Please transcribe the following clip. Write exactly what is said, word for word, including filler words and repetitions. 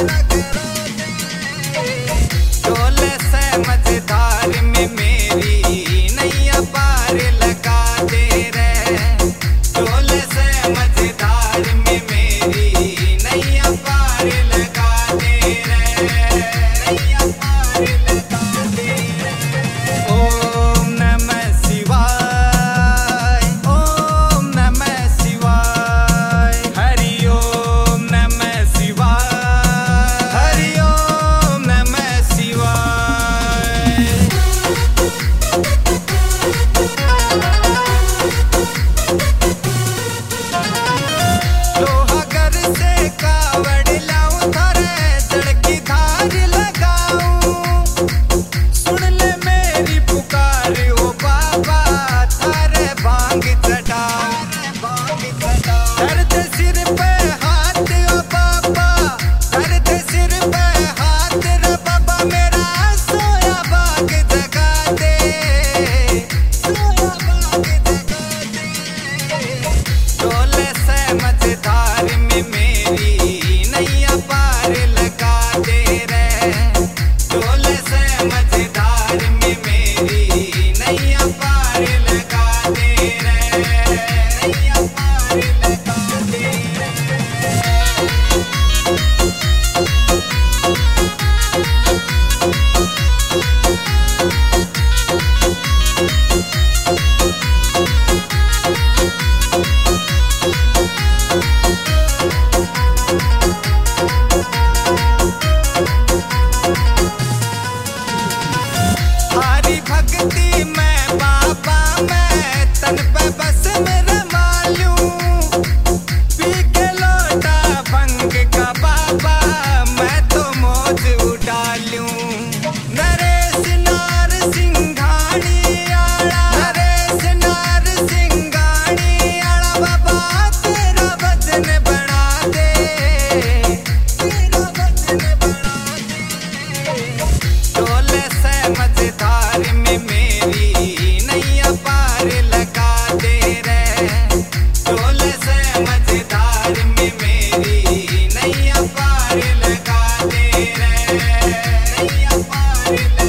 डोले से मझधार में मेरी नैया पार लगा दे रे। डोले से मझधार में मेरी नैया पार लगा दे रे। नैया पार लगा दे रे। ओम नमः शिवाय, ओम नमः शिवाय, हरि ओम नमः शिवाय, हरि ओम नमः शिवाय। लोहागर से कावड़ लाऊं थारे जड़ की धार लगाऊं। सुन ले मेरी पुकार ओ बाबा, थारे भांग चढ़ाऊं। दर्द सिर पे हाथ ओ बाबा, दर्द सिर पे हाथ रे बाबा, मेरा सोया बाग जगा दे, सोया बाग जगा दे। डोले से मझधार में मेरी नैया पार लगा दे रे। डोले से मझधार में मेरी नैया पार लगा दे रे। नैया पार लगा दे रे। हारी भक्ति में बाबा, मैं तन पे बस मेरे मालूं। पी के लोटा भंग का बाबा, मैं तो मौज उड़ा लूं। नरेश नार सिंघाड़ी आड़ा, नरेश नार सिंघाड़ी आड़ा बाबा, तेरा वजन बढ़ा दे, तेरा वजन बढ़ा दे। डोले से मझधार में मेरी नैया पार लगा दे रे। डोले से मझधार में मेरी नैया पार लगा दे रे। नैया पार